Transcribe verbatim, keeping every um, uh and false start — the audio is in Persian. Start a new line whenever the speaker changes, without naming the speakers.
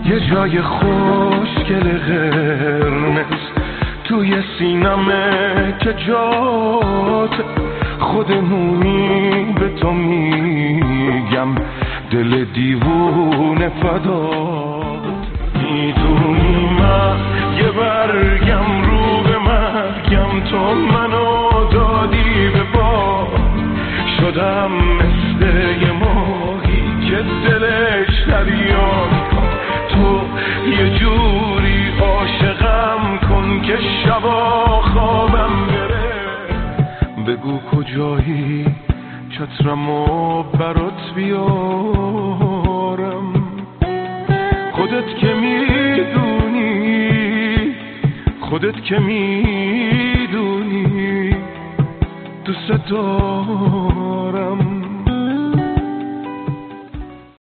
یه جای خوشگل قرمز توی سینمه که جات خودمونی به تو میگم دل دیوونه فدات. میدونی من یه برگم رو به مرگم تو منو دادی به باد، شدم مثل یه ماهی که دلش دریا. تو یه جوری عاشقم کن که شبا خوابم بره. بگو کجایی چترمو برات بیارم، خودت که میدونی خودت که میدونی دوست دارم.